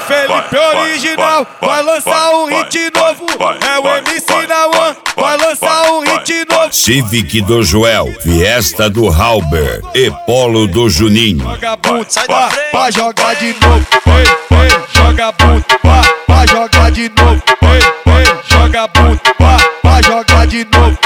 Felipe original vai lançar um hit novo. É o MC da One, vai lançar um hit novo. Civic do Joel, Fiesta do Halber e Polo do Juninho. Joga bunda, pra jogar de novo. Joga bunda, pra jogar de novo. Joga bunda, pra jogar de novo.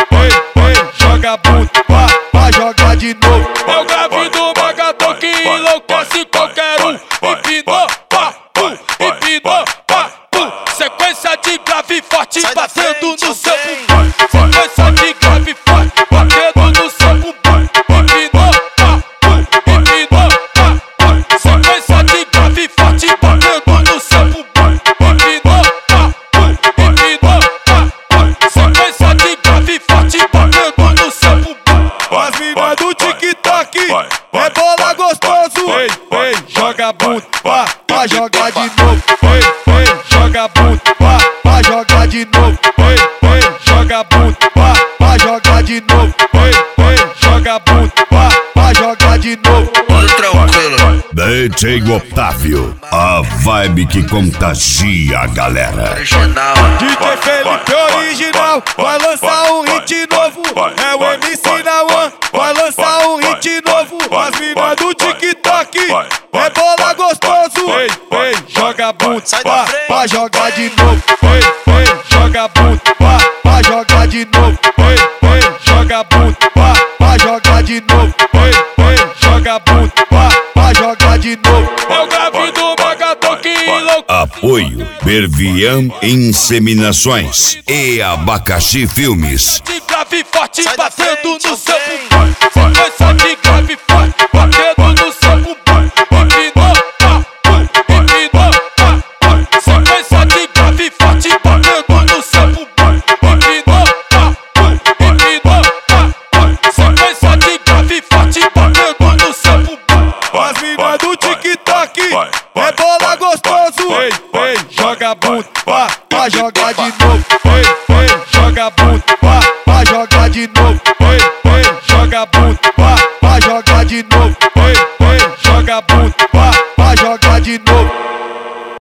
Joga bunda, pra jogar de novo. É o grave do Magatão que enlouquece qualquer um. Empinou, pá, pum, empinou, pá, pum. Sequência de grave forte batendo no seu bumbum. Sequência de grave forte batendo no seu bumbum. Empinou, pá, pum, empinou, pá, pum. Sequência de grave forte batendo no seu bumbum. Empinou, pá, pum, empinou, pá, pum. Sequência de grave forte batendo no seu bumbum. As minas do TikTok é bola gostoso. Joga bunda, pra jogar de novo. Joga bunda, pra jogar de novo. Joga bunda, pra jogar de novo. Joga bunda, pra jogar de novo. Tranquilo. DJ Otávio, a vibe que contagia a galera. Original. DJ Felipe original vai lançar um hit novo. É o MC da One, vai lançar um hit novo. As minas do TikTok é bola gostoso. Joga bunda, pra jogar de novo. Joga bunda, pra jogar de novo. Joga bunda, pra jogar de novo. Joga bunda, pra jogar de novo. É o grave do Magatão que enlouquece. Apoio Bervian Inseminações e Abacaxi Filmes. De grave forte batendo no seu bumbum. Sequência de grave forte batendo no seu bumbum. Empinou, pá, pum, empinou, pá, pum. Sequência de grave forte batendo no seu bumbum. Empinou, pá, pum, empinou, pá, pum. Sequência de grave forte batendo no seu bumbum. As minas do TikTok é bola gostoso. Joga bunda, pra jogar de novo. Joga bunda, pra jogar de novo. Joga bunda, pra jogar de novo. Joga bunda, pra jogar de novo.